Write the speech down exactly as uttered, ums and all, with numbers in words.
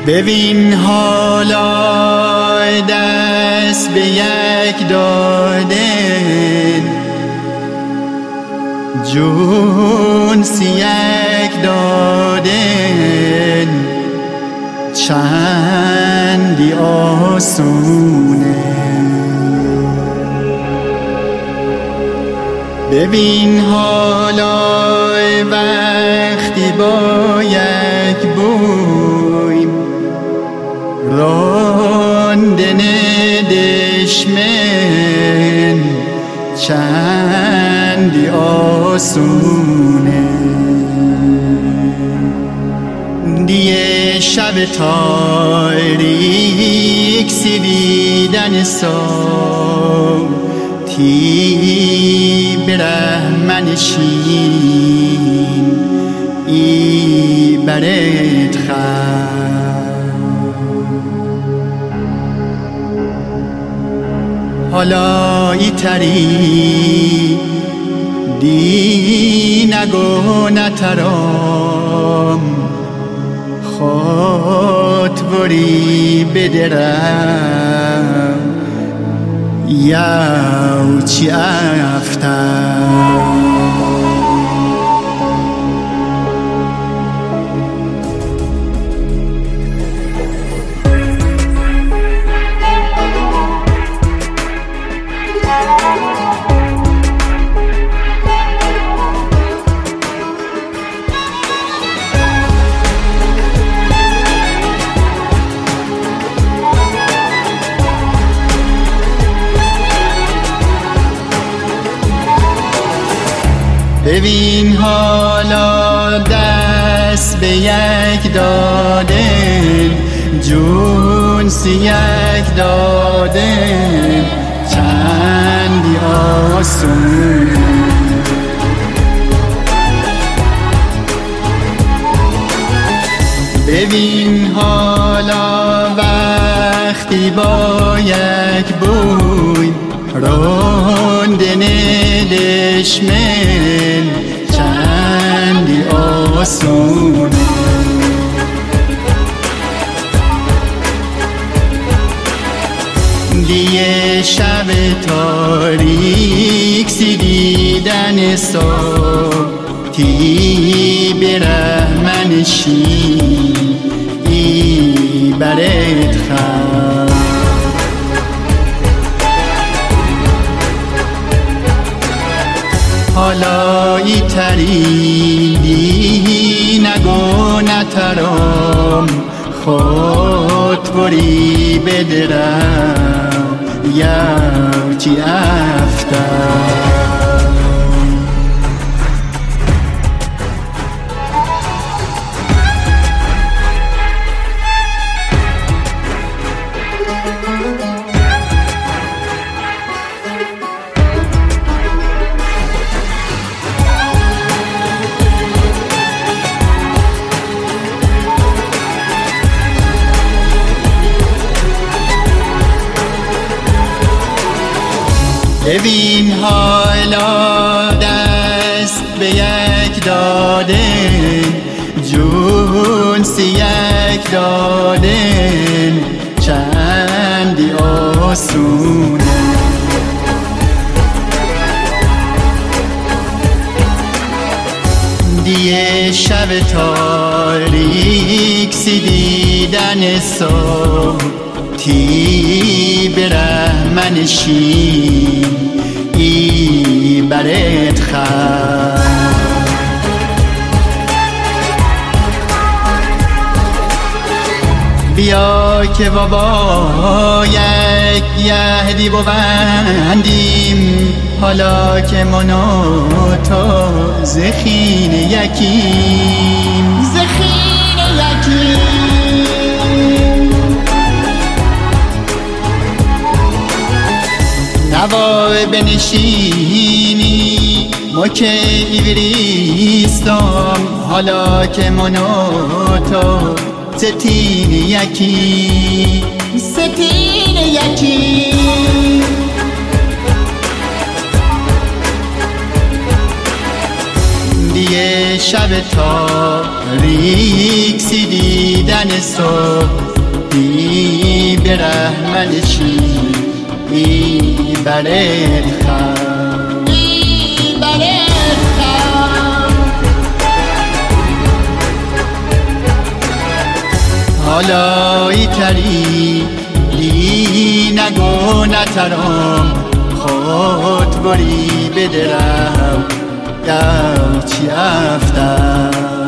ببین حالا دست به یک دادن، جون سی یک دادن، چندی آسونه. ببین حالا وقتی با یک بوی راندن دشمن چندی آسونه. دیه شب تاریک سیدیدن سام تی برهمن شین ای برد خم. حالا ای تری دی نگو نترام خود وری بدرم یاو چی افتم. ببین حالا دست به یک دادن، جون سی یک دادن، چندی آسون. ببین حالا وقتی با یک بوی راندن دشمن چندی آسونه. دیه شب تاریک سیدیدن صبح تی برهمن شین ای برد خم. حالا ای تریدی نگو نترام خود بری بدرم یو چی افتم. ببین حالا دست به یک دادن، جون سی یک دادن، چندی آسونه. دیه شب تاریک سیدیدن صبح تی برهمن شین ای برد خم. بیا که بابا یک یهدی ببندیم، حالا که من و تو زخین یکیم، زخین یکیم. نوای بنشینی ما که ایوریستم، حالا که من و تو ستین یکی، ستین یکی. دیه شب تا تاریکسی دیدن صبح ای به رحمتشی ای برای خم ای برای خم حالا ای تری لی نگو نترم خود بری بدرم یا چی افتم